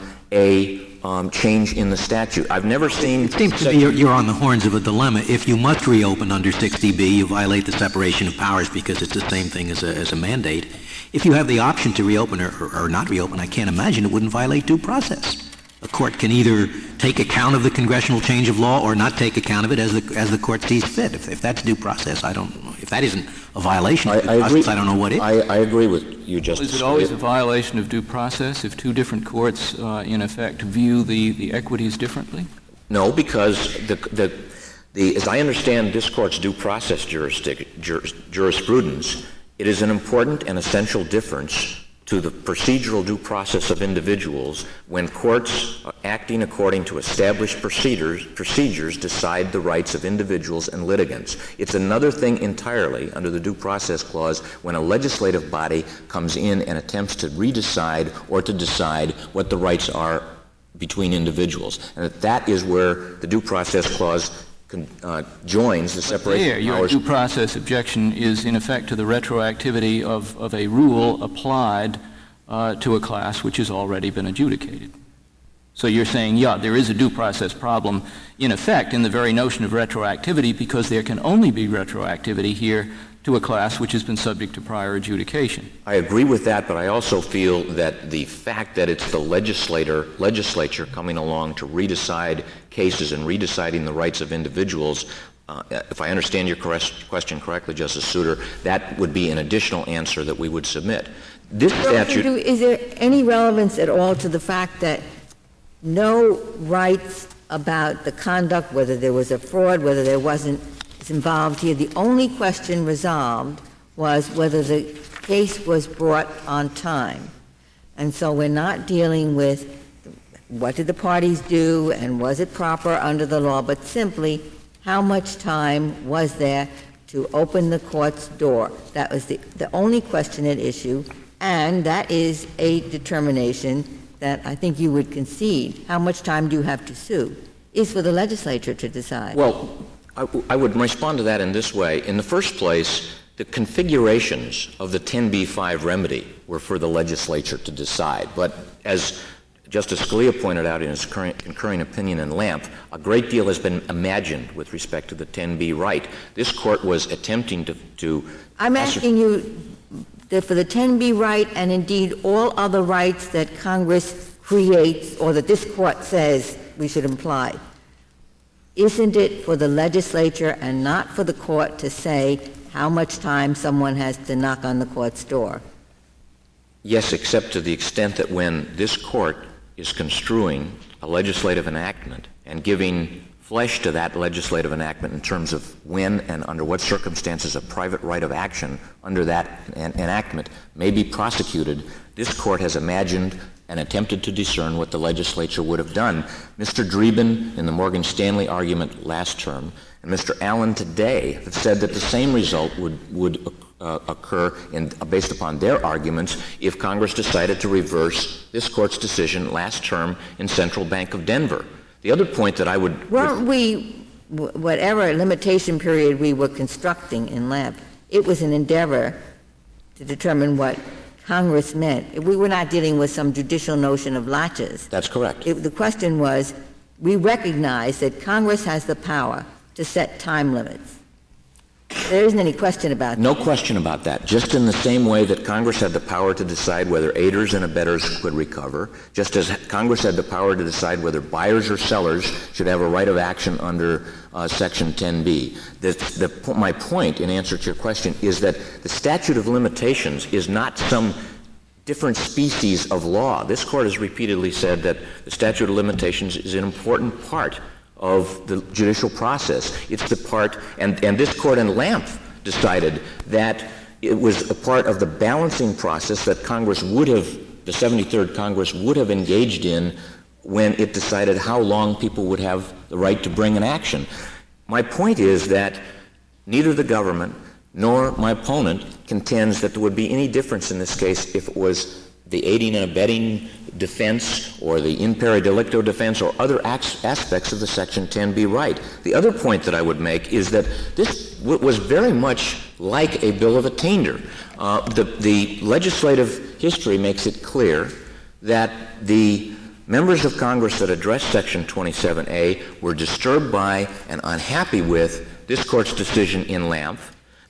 a Um, change in the statute. I've never seen... It seems to me you're, you're on the horns of a dilemma. If you must reopen under sixty B, you violate the separation of powers because it's the same thing as a, as a mandate. If you have the option to reopen or, or, or not reopen, I can't imagine it wouldn't violate due process. A court can either take account of the congressional change of law or not take account of it as the as the court sees fit. If, if that's due process, I don't know. If that isn't a violation of I, due I process, agree. I don't know what is. I, I agree with you, Justice. Is it always a violation of due process if two different courts, uh, in effect, view the, the equities differently? No, because the, the, the, as I understand this court's due process jurisdic, juris, jurisprudence, it is an important and essential difference to the procedural due process of individuals when courts acting according to established procedures, procedures decide the rights of individuals and litigants. It's another thing entirely under the Due Process Clause when a legislative body comes in and attempts to redecide or to decide what the rights are between individuals. And that, that is where the Due Process Clause con, uh, joins the separation there, of your powers. due process objection is in effect to the retroactivity of, of a rule applied uh, to a class which has already been adjudicated. So you're saying, yeah, there is a due process problem in effect in the very notion of retroactivity because there can only be retroactivity here to a class which has been subject to prior adjudication. I agree with that, but I also feel that the fact that it's the legislator, legislature coming along to redecide cases and redeciding the rights of individuals, uh, if I understand your question correctly, Justice Souter, that would be an additional answer that we would submit. This statute... Is there any relevance at all to the fact that no rights about the conduct, whether there was a fraud, whether there wasn't, is involved here? The only question resolved was whether the case was brought on time. And so we're not dealing with what did the parties do and was it proper under the law, but simply how much time was there to open the court's door. That was the, the only question at issue, and that is a determination that I think you would concede. How much time do you have to sue is for the legislature to decide. Well, I, w- I would respond to that in this way. In the first place, the configurations of the ten B five remedy were for the legislature to decide. But as Justice Scalia pointed out in his concurring opinion in Lamp, a great deal has been imagined with respect to the ten B right. This court was attempting to... to I'm asking you that for the ten B right and indeed all other rights that Congress creates or that this court says we should imply, isn't it for the legislature and not for the court to say how much time someone has to knock on the court's door? Yes, except to the extent that when this court is construing a legislative enactment and giving flesh to that legislative enactment in terms of when and under what circumstances a private right of action under that en- enactment may be prosecuted, this court has imagined and attempted to discern what the legislature would have done. Mister Dreeben in the Morgan Stanley argument last term and Mister Allen today have said that the same result would, would uh, occur in, uh, based upon their arguments if Congress decided to reverse this court's decision last term in Central Bank of Denver. The other point that I would... Weren't we, whatever limitation period we were constructing in Lamp, it was an endeavor to determine what Congress meant. We were not dealing with some judicial notion of latches. That's correct. It, the question was, we recognize that Congress has the power to set time limits. There isn't any question about no that. No question about that. Just in the same way that Congress had the power to decide whether aiders and abettors could recover, just as Congress had the power to decide whether buyers or sellers should have a right of action under uh, Section ten B. The, the, my point in answer to your question is that the statute of limitations is not some different species of law. This Court has repeatedly said that the statute of limitations is an important part of the judicial process. It's the part, and, and this Court in Lamp decided that it was a part of the balancing process that Congress would have, the seventy-third Congress would have engaged in when it decided how long people would have the right to bring an action. My point is that neither the government nor my opponent contends that there would be any difference in this case if it was the aiding and abetting defense or the in peri delicto defense or other acts, aspects of the Section ten B right. The other point that I would make is that this w- was very much like a bill of attainder. Uh, the, the legislative history makes it clear that the members of Congress that addressed Section twenty-seven A were disturbed by and unhappy with this Court's decision in Lamp.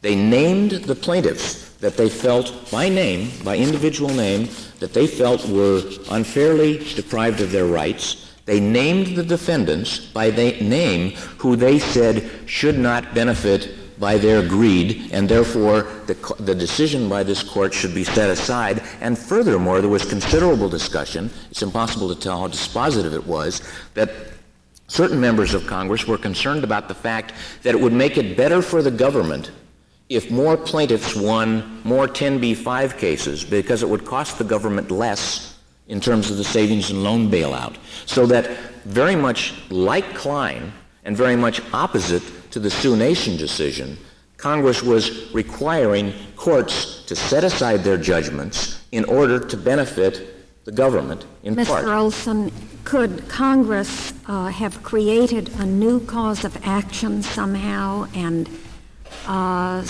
They named the plaintiffs that they felt, by name, by individual name, that they felt were unfairly deprived of their rights. They named the defendants by the name who they said should not benefit by their greed, and therefore the, the decision by this court should be set aside. And furthermore, there was considerable discussion, it's impossible to tell how dispositive it was, that certain members of Congress were concerned about the fact that it would make it better for the government if more plaintiffs won more ten B five cases, because it would cost the government less in terms of the savings and loan bailout. So that very much like Klein and very much opposite to the Sioux Nation decision, Congress was requiring courts to set aside their judgments in order to benefit the government in Mister part. Mister Olson, could Congress uh, have created a new cause of action somehow and uh,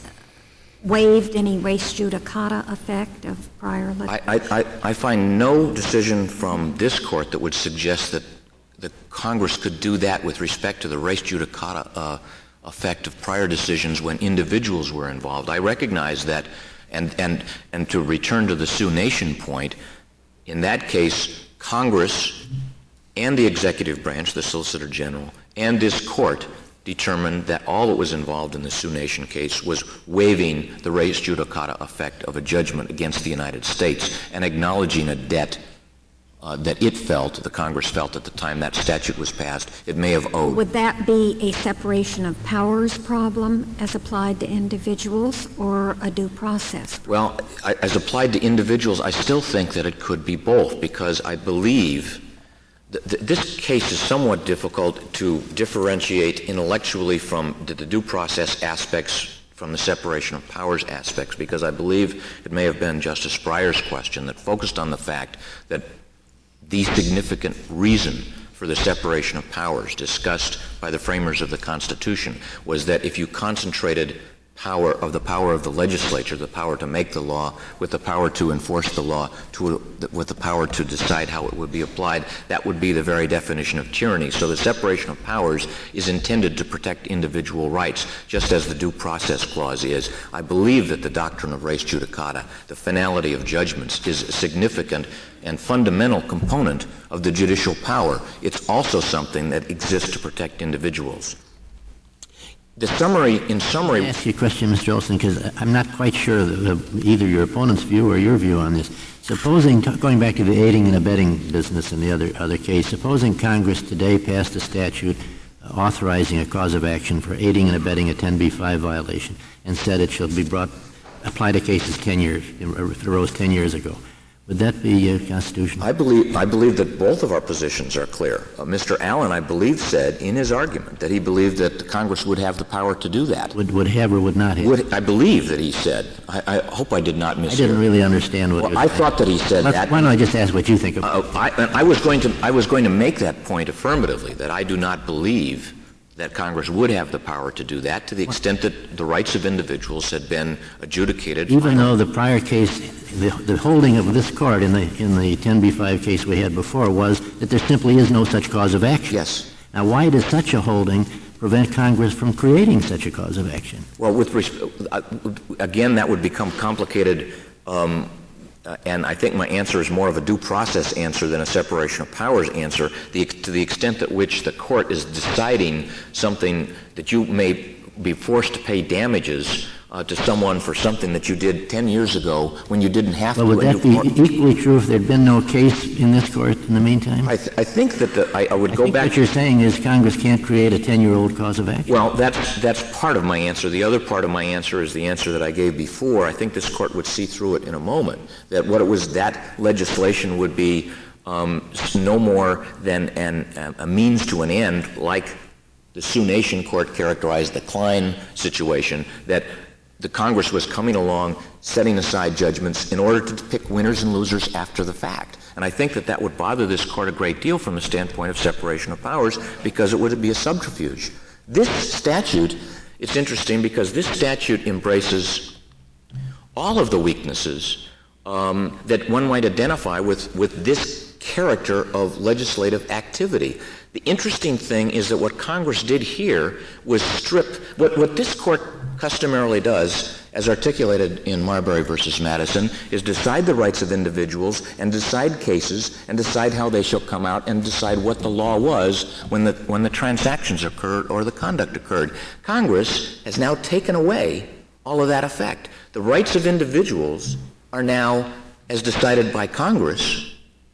waived any res judicata effect of prior litigation? I, I, I find no decision from this court that would suggest that the Congress could do that with respect to the res judicata uh, effect of prior decisions when individuals were involved. I recognize that, and, and, and to return to the Sioux Nation point, in that case, Congress and the executive branch, the Solicitor General, and this court determined that all that was involved in the Sioux Nation case was waiving the res judicata effect of a judgment against the United States and acknowledging a debt uh, that it felt, the Congress felt at the time that statute was passed, it may have owed. Would that be a separation of powers problem as applied to individuals or a due process problem? Well, I, as applied to individuals, I still think that it could be both, because I believe th- th- this case is somewhat difficult to differentiate intellectually from the, the due process aspects from the separation of powers aspects, because I believe it may have been Justice Breyer's question that focused on the fact that the significant reason for the separation of powers discussed by the framers of the Constitution was that if you concentrated power of the power of the legislature, the power to make the law, with the power to enforce the law, to, with the power to decide how it would be applied, that would be the very definition of tyranny. So the separation of powers is intended to protect individual rights, just as the due process clause is. I believe that the doctrine of res judicata, the finality of judgments, is a significant and fundamental component of the judicial power. It's also something that exists to protect individuals. The summary, in summary... Let me ask you a question, Mister Olson, because I'm not quite sure of, of either your opponent's view or your view on this. Supposing, t- going back to the aiding and abetting business and the other, other case, supposing Congress today passed a statute uh, authorizing a cause of action for aiding and abetting a ten B five violation and said it shall be brought, applied to cases ten years, it arose ten years ago. Would that be uh, constitutional? I believe, I believe that both of our positions are clear. Uh, Mister Allen, I believe, said in his argument that he believed that Congress would have the power to do that. Would, would have or would not have? Would, I believe that he said. I, I hope I did not mishear. I didn't really understand what well, you're I saying. thought that he said Let's, that. Why don't I just ask what you think about uh, it? I, I, was going to, I was going to make that point affirmatively, that I do not believe that Congress would have the power to do that to the extent that the rights of individuals had been adjudicated. Even finally. though the prior case, the, the holding of this court in the in the ten B five case we had before was that there simply is no such cause of action. Yes. Now, why does such a holding prevent Congress from creating such a cause of action? Well, with resp- uh, again, that would become complicated. Um, Uh, and I think my answer is more of a due process answer than a separation of powers answer, the, to the extent at which the court is deciding something that you may be forced to pay damages uh, to someone for something that you did ten years ago when you didn't have well, to. Would that be more, equally true if there had been no case in this court in the meantime? I, th- I think that the, I, I would I go think back... what you're saying is Congress can't create a ten-year-old cause of action. Well, that's, that's part of my answer. The other part of my answer is the answer that I gave before. I think this court would see through it in a moment, that what it was, that legislation would be um, no more than an, a means to an end, like the Sioux Nation court characterized the Klein situation, that the Congress was coming along, setting aside judgments in order to pick winners and losers after the fact. And I think that that would bother this court a great deal from the standpoint of separation of powers, because it would be a subterfuge. This statute, it's interesting because this statute embraces all of the weaknesses um, that one might identify with, with this character of legislative activity. The interesting thing is that what Congress did here was strip, what, what this court customarily does, as articulated in Marbury versus Madison, is decide the rights of individuals and decide cases and decide how they shall come out and decide what the law was when the, when the transactions occurred or the conduct occurred. Congress has now taken away all of that effect. The rights of individuals are now, as decided by Congress,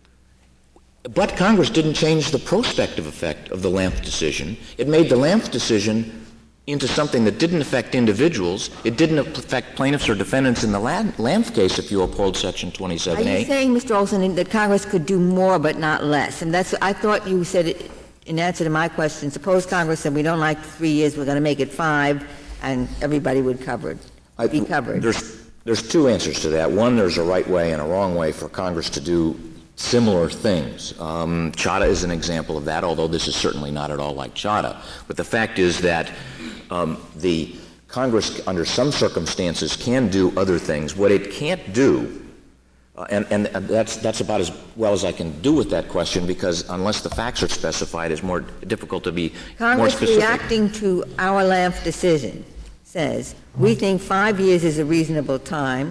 but Congress didn't change the prospective effect of the Lampf decision. It made the Lampf decision into something that didn't affect individuals. It didn't affect plaintiffs or defendants in the Lampf case if you uphold Section twenty-seven A. Are you saying, Mister Olson, that Congress could do more but not less? And that's, I thought you said it in answer to my question. Suppose Congress said we don't like three years, we're going to make it five, and everybody would cover it, be covered. There's, there's two answers to that. One, there's a right way and a wrong way for Congress to do similar things. Um, Chadha is an example of that, although this is certainly not at all like Chadha. But the fact is that um, the Congress, under some circumstances, can do other things. What it can't do, uh, and, and that's, that's about as well as I can do with that question, because unless the facts are specified, it's more difficult to be Congress more specific. reacting to our Lampf decision says, we think five years is a reasonable time.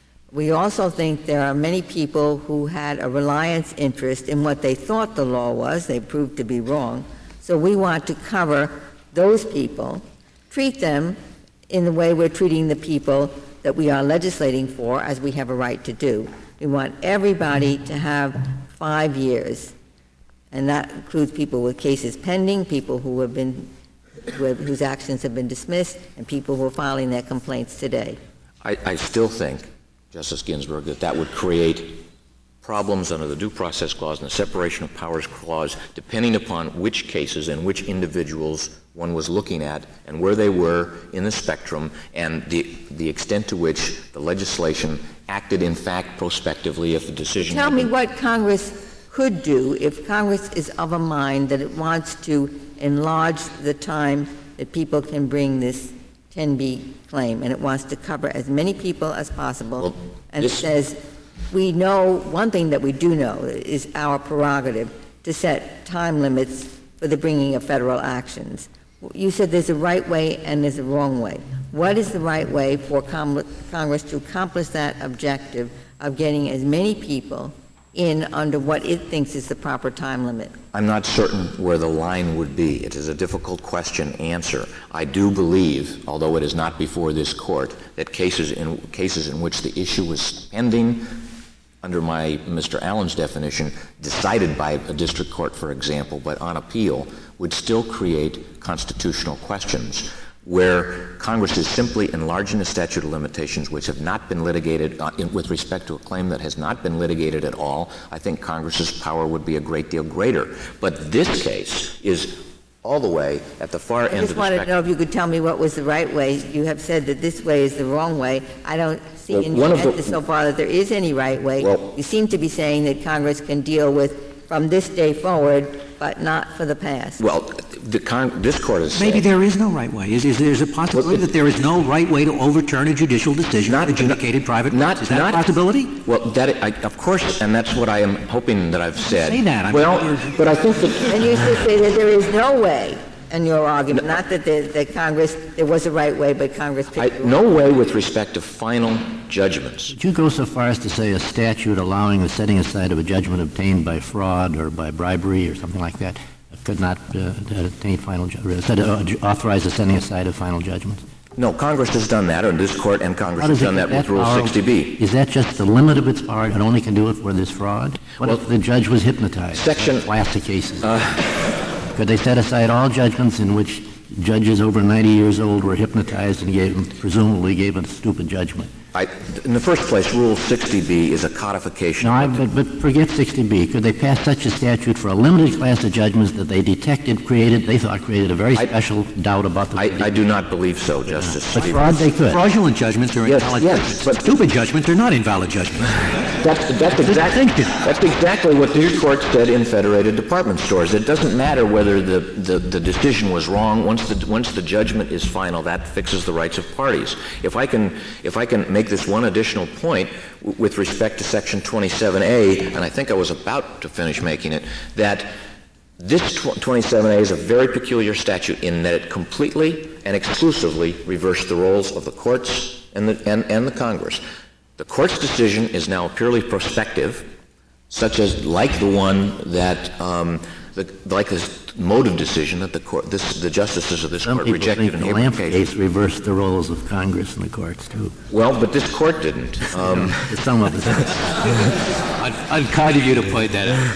We also think there are many people who had a reliance interest in what they thought the law was. They proved to be wrong. So we want to cover those people, treat them in the way we're treating the people that we are legislating for, as we have a right to do. We want everybody to have five years. And that includes people with cases pending, people who have been, who have, whose actions have been dismissed, and people who are filing their complaints today. I, I still think, Justice Ginsburg, that that would create problems under the Due Process Clause and the Separation of Powers Clause, depending upon which cases and which individuals one was looking at and where they were in the spectrum, and the, the extent to which the legislation acted in fact prospectively if the decision... Tell me what Congress could do if Congress is of a mind that it wants to enlarge the time that people can bring this ten B claim, and it wants to cover as many people as possible, well, and it says, we know, one thing that we do know is our prerogative to set time limits for the bringing of federal actions. You said there's a right way and there's a wrong way. What is the right way for com- Congress to accomplish that objective of getting as many people in under what it thinks is the proper time limit? I'm not certain where the line would be. It is a difficult question to answer. I do believe, although it is not before this court, that cases in cases in which the issue was pending, under my Mister Allen's definition, decided by a district court, for example, but on appeal, would still create constitutional questions, where Congress is simply enlarging the statute of limitations, which have not been litigated uh, in, with respect to a claim that has not been litigated at all. I think Congress's power would be a great deal greater. But this case is all the way at the far I end of the spectrum. I just wanted to know if you could tell me what was the right way. You have said that this way is the wrong way. I don't see well, in your answer the, so far that there is any right way. Well, you seem to be saying that Congress can deal with from this day forward, but not for the past. Well, the con- this court has Maybe said, there is no right way. Is, is there's a possibility well, that there is no right way to overturn a judicial decision not, on adjudicated not, private not, rights? Is that not, a possibility? Well, that I, of course, and that's what I am hoping that I've said. Say that. I well, mean, but I think that... And you should say that there is no way in your argument, no, not that, the, that Congress, there was a right way, but Congress picked I, the No way with respect to final judgments. Would you go so far as to say a statute allowing the setting aside of a judgment obtained by fraud or by bribery or something like that could not uh, obtain final ju- uh, authorize the setting aside of final judgments? No, Congress has done that, or this court and Congress has done that with Rule power, sixty B. Is that just the limit of its power? It only can do it where there's fraud? What well, if the judge was hypnotized? Section... Classic cases. Uh, could they set aside all judgments in which judges over ninety years old were hypnotized and gave them, presumably gave a stupid judgment? I, in the first place, Rule sixty B is a codification. No, I, but, but forget sixty B. Could they pass such a statute for a limited class of judgments that they detected, created, they thought created a very I, special doubt about the... I, I do not believe so, Justice. But fraud they could. Fraudulent judgments are yes, invalid yes, judgments. But stupid judgments are not invalid judgments. That's, that's, exactly, that's exactly what this court said in Federated Department Stores. It doesn't matter whether the, the, the decision was wrong. Once the, once the judgment is final, that fixes the rights of parties. If I can, if I can make this one additional point w- with respect to Section twenty-seven A, and I think I was about to finish making it, that This twenty-seven A is a very peculiar statute in that it completely and exclusively reversed the roles of the courts and the, and, and the Congress. The court's decision is now purely prospective, such as like the one that, um, the, like this motive decision that the court, this, the justices of this Some court people rejected think in the Abraham Lamp case. case reversed the roles of Congress and the courts too. Well, but this court didn't. Um, Some of us. Unkind of you to point that out.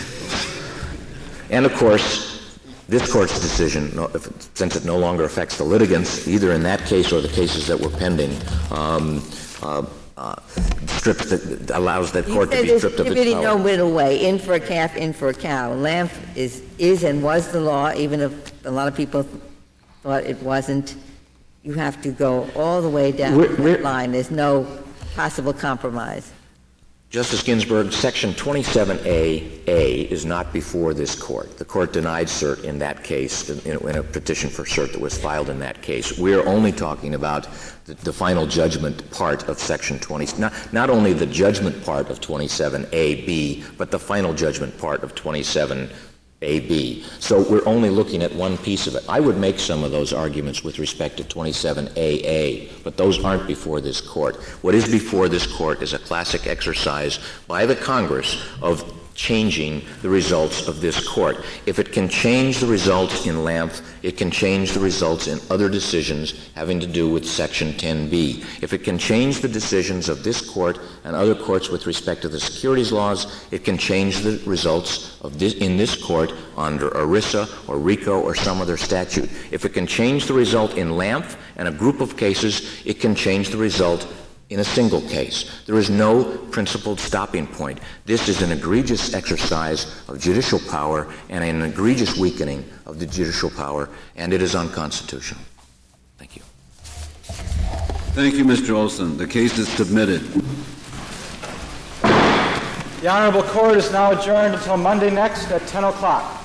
And of course, this court's decision, since it no longer affects the litigants, either in that case or the cases that were pending, um, uh, uh, strips that allows that court to be stripped of its really power. no middle way. In for a calf, in for a cow. Lamp is is and was the law, even if a lot of people thought it wasn't. You have to go all the way down We're, that we're, line. There's no possible compromise. Justice Ginsburg, Section twenty-seven A A is not before this court. The court denied cert in that case, in, in a petition for cert that was filed in that case. We're only talking about the, the final judgment part of Section twenty, not, not only the judgment part of twenty-seven A B, but the final judgment part of twenty-seven A B. So we're only looking at one piece of it. I would make some of those arguments with respect to twenty-seven A A, but those aren't before this court. What is before this court is a classic exercise by the Congress of changing the results of this court. If it can change the results in Lamp, it can change the results in other decisions having to do with Section ten B. If it can change the decisions of this court and other courts with respect to the securities laws, it can change the results of this, in this court under ERISA or RICO or some other statute. If it can change the result in Lamp and a group of cases, it can change the result in a single case. There is no principled stopping point. This is an egregious exercise of judicial power and an egregious weakening of the judicial power, and it is unconstitutional. Thank you. Thank you, Mister Olson. The case is submitted. The Honorable Court is now adjourned until Monday next at ten o'clock.